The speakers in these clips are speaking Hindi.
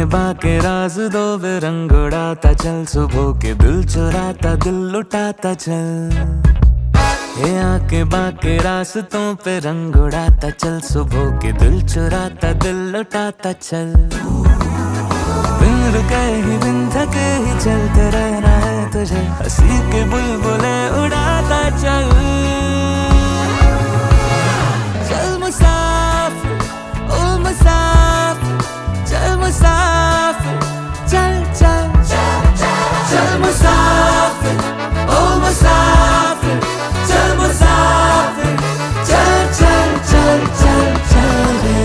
बाके राज दो रंग उड़ाता चल, सुबह के दिल चुराता दिल लुटाता चल। ये आके बाके रास्तों पे रंग उड़ाता चल, सुबह के दिल चुराता दिल लुटाता चल। बिन रुके ही बिन थके ही चलते रहना है तुझे, हंसी के बुलबुले उड़ाता चल। चल मुसाफिर ओ मुसाफिर, चल मुसाफिर, चल चल चल मुसाफिर ओ मुसाफिर, चल मुसाफिर, चल चल चल चल चल रे।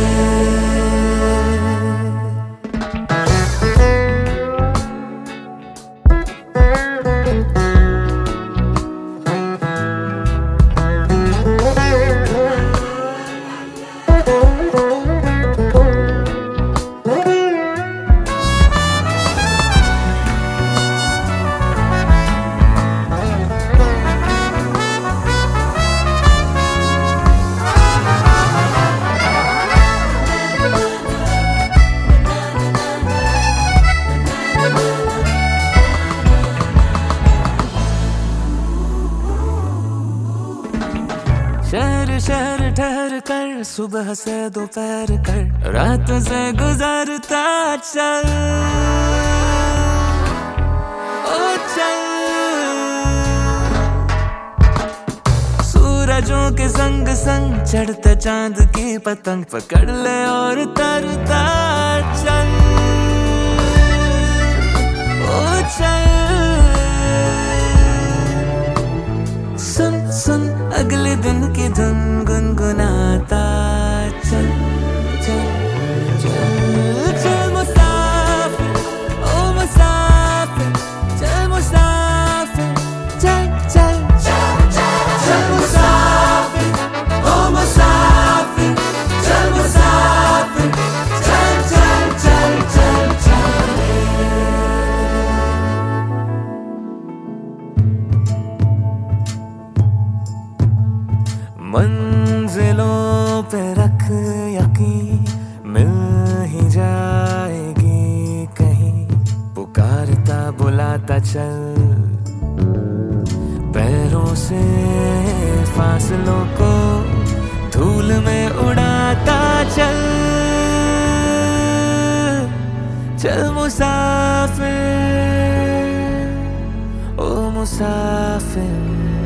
शहर शहर ठहर कर, सुबह से दोपहर कर, रात से गुजरता चल ओ चल। सूरजों के संग संग चढ़ते चांद की पतंग पकड़ ले और तरता चल ओ चल। सुन सुन अगले दिन की धुन गुनगुनाता चल चल चल चल मुसाफिर ओ मुसाफिर, चल मुसाफिर, चल चल चल मुसाफिर ओ मुसाफिर, चल मुसाफिर, चल चल चल चल चल। मंजिलों पे रख यकीन, मिल ही जाएगी कहीं, पुकारता बुलाता चल। पैरों से फासलों को धूल में उड़ाता चल। चल मुसाफिर ओ मुसाफिर।